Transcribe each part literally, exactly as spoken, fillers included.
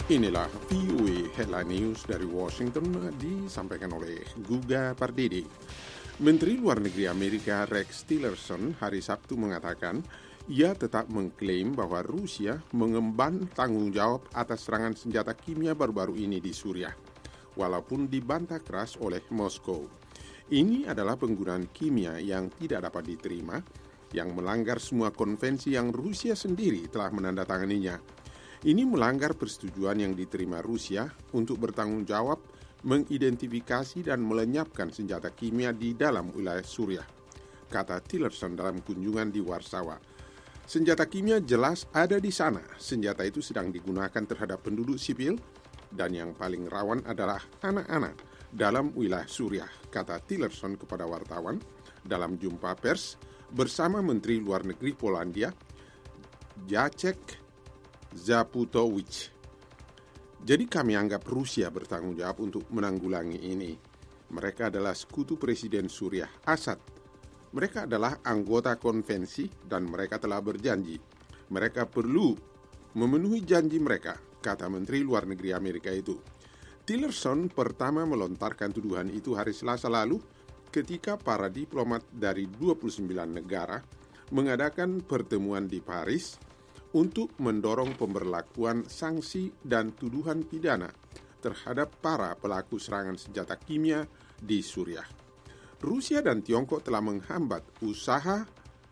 Inilah V O A Headline News dari Washington disampaikan oleh Guga Pardede. Menteri Luar Negeri Amerika Rex Tillerson hari Sabtu mengatakan ia tetap mengklaim bahwa Rusia mengemban tanggung jawab atas serangan senjata kimia baru-baru ini di Suriah, walaupun dibantah keras oleh Moskow. Ini adalah penggunaan kimia yang tidak dapat diterima, yang melanggar semua konvensi yang Rusia sendiri telah menandatanganinya. Ini melanggar persetujuan yang diterima Rusia untuk bertanggung jawab mengidentifikasi dan melenyapkan senjata kimia di dalam wilayah Suriah, kata Tillerson dalam kunjungan di Warsawa. Senjata kimia jelas ada di sana. Senjata itu sedang digunakan terhadap penduduk sipil dan yang paling rawan adalah anak-anak dalam wilayah Suriah, kata Tillerson kepada wartawan dalam jumpa pers bersama Menteri Luar Negeri Polandia, Jacek Zaputowicz. Jadi kami anggap Rusia bertanggung jawab untuk menanggulangi ini. Mereka adalah sekutu Presiden Suriah, Assad. Mereka adalah anggota konvensi dan mereka telah berjanji. Mereka perlu memenuhi janji mereka, kata Menteri Luar Negeri Amerika itu. Tillerson pertama melontarkan tuduhan itu hari Selasa lalu ketika para diplomat dari dua puluh sembilan negara mengadakan pertemuan di Paris untuk mendorong pemberlakuan sanksi dan tuduhan pidana terhadap para pelaku serangan senjata kimia di Suriah. Rusia dan Tiongkok telah menghambat usaha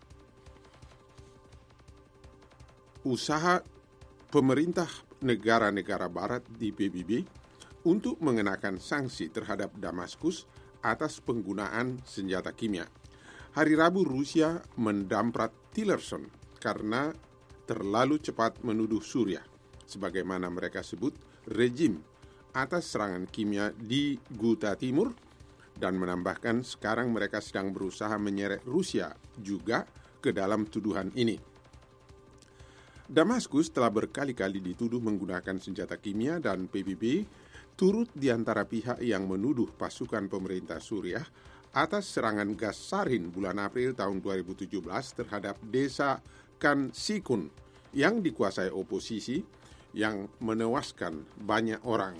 usaha pemerintah negara-negara barat di P B B untuk mengenakan sanksi terhadap Damaskus atas penggunaan senjata kimia. Hari Rabu Rusia mendamprat Tillerson karena terlalu cepat menuduh Suriah, sebagaimana mereka sebut, rejim atas serangan kimia di Ghouta Timur, dan menambahkan sekarang mereka sedang berusaha menyeret Rusia juga ke dalam tuduhan ini. Damaskus telah berkali-kali dituduh menggunakan senjata kimia dan P B B turut di antara pihak yang menuduh pasukan pemerintah Suriah atas serangan gas sarin bulan April tahun dua ribu tujuh belas terhadap desa Khan Sikun yang dikuasai oposisi yang menewaskan banyak orang.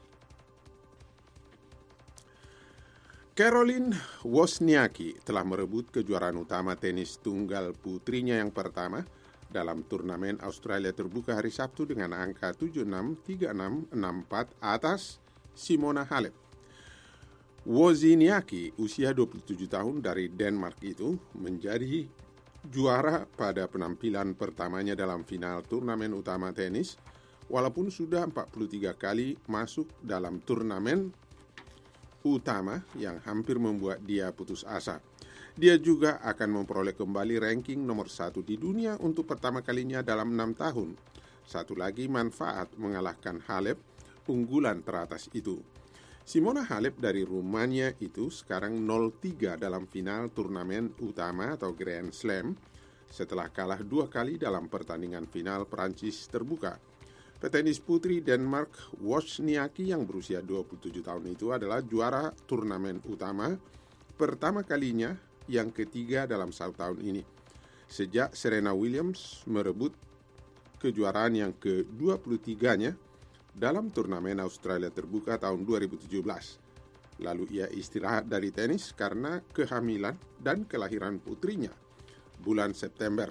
Caroline Wozniacki telah merebut kejuaraan utama tenis tunggal putrinya yang pertama dalam turnamen Australia terbuka hari Sabtu dengan angka tujuh enam, tiga enam, enam empat atas Simona Halep. Wozniacki, usia dua puluh tujuh tahun dari Denmark itu, menjadi juara pada penampilan pertamanya dalam final turnamen utama tenis, walaupun sudah empat puluh tiga kali masuk dalam turnamen utama yang hampir membuat dia putus asa. Dia juga akan memperoleh kembali ranking nomor satu di dunia untuk pertama kalinya dalam enam tahun. Satu lagi manfaat mengalahkan Halep, unggulan teratas itu. Simona Halep dari Rumania itu sekarang nol tiga dalam final turnamen utama atau Grand Slam setelah kalah dua kali dalam pertandingan final Prancis terbuka. Petenis putri Denmark Wozniacki yang berusia dua puluh tujuh tahun itu adalah juara turnamen utama pertama kalinya yang ketiga dalam satu tahun ini. Sejak Serena Williams merebut kejuaraan yang ke dua puluh tiga-nya dalam turnamen Australia terbuka tahun dua ribu tujuh belas. Lalu ia istirahat dari tenis karena kehamilan dan kelahiran putrinya bulan September.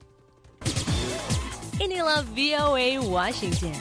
Inilah V O A Washington.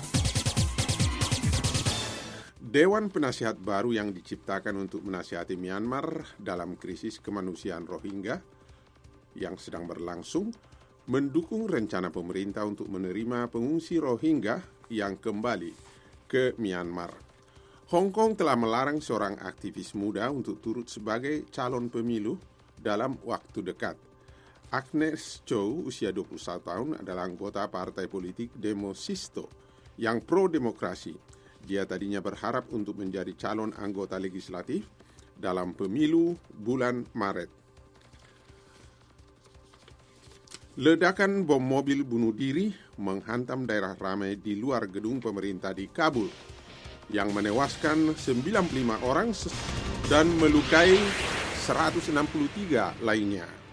Dewan Penasihat baru yang diciptakan untuk menasihati Myanmar dalam krisis kemanusiaan Rohingya yang sedang berlangsung mendukung rencana pemerintah untuk menerima pengungsi Rohingya yang kembali ke Myanmar. Hong Kong telah melarang seorang aktivis muda untuk turut sebagai calon pemilu dalam waktu dekat. Agnes Chow, usia dua puluh satu tahun, adalah anggota partai politik Demosisto yang pro-demokrasi. Dia tadinya berharap untuk menjadi calon anggota legislatif dalam pemilu bulan Maret. Ledakan bom mobil bunuh diri menghantam daerah ramai di luar gedung pemerintah di Kabul yang menewaskan sembilan puluh lima orang dan melukai seratus enam puluh tiga lainnya.